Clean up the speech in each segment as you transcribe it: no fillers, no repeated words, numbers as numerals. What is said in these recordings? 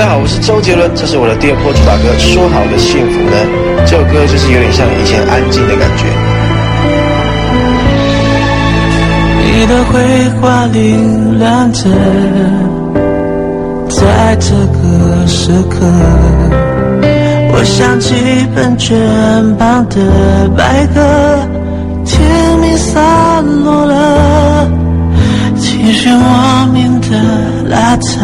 家好，我是周杰伦，这是我的第二波主打歌《说好的幸福》呢。这首歌就是有点像以前安静的感觉。 你的绘画凌乱着，在这个时刻，我想起本卷旁的白鸽，天明洒落了，情绪莫名的拉扯。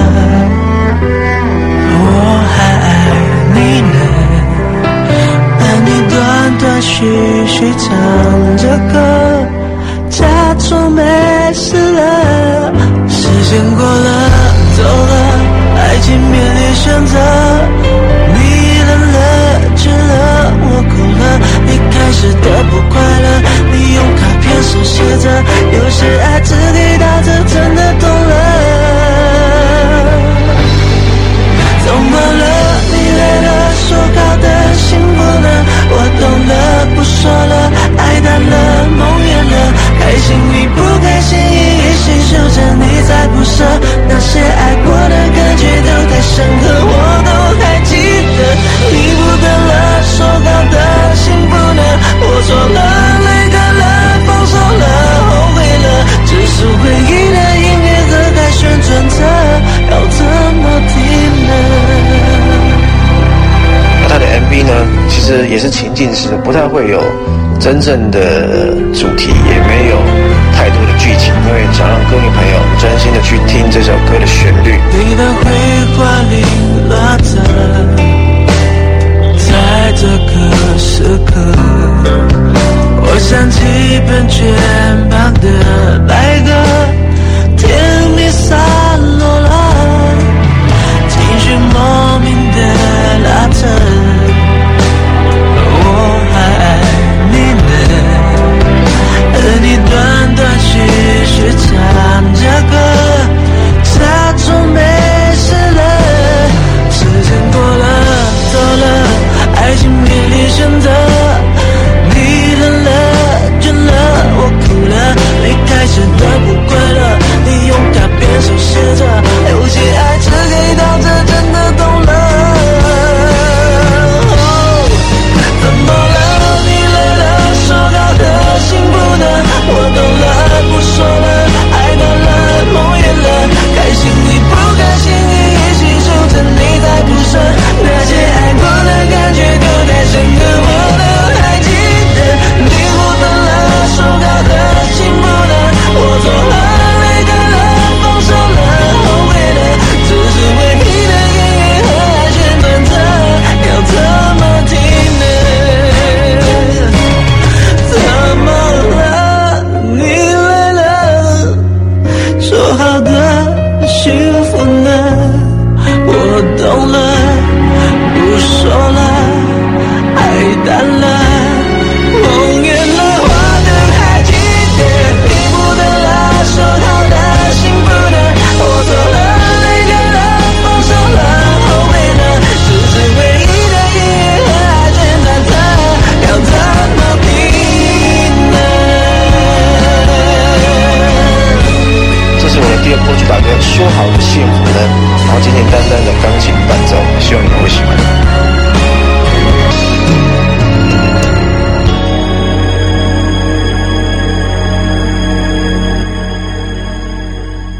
我还爱你呢，但你断断续续唱着歌，假装没事了。时间过了，走了，爱情面临选择，你冷了，倦了，我哭了，你开始的不快乐，你用卡片手写着，有些爱只给到这，真的懂了。怎么了？你累了，说好的幸福呢？我懂了，不说了，爱淡了，梦远了，开心与不开心一一细数着，你在不舍，那些爱过的感觉都太深刻，我都还记得。你不等了，说好的幸福呢？我错了，泪干了，放手了，后悔了，只是回忆的音乐盒还旋转着，要怎么停呢？ 那他的 MV 呢，其实也是情境式，不太会有真正的主题，也没有太多的剧情，因为想让歌迷朋友专心的去听这首歌的旋律。 你的绘画凌乱着，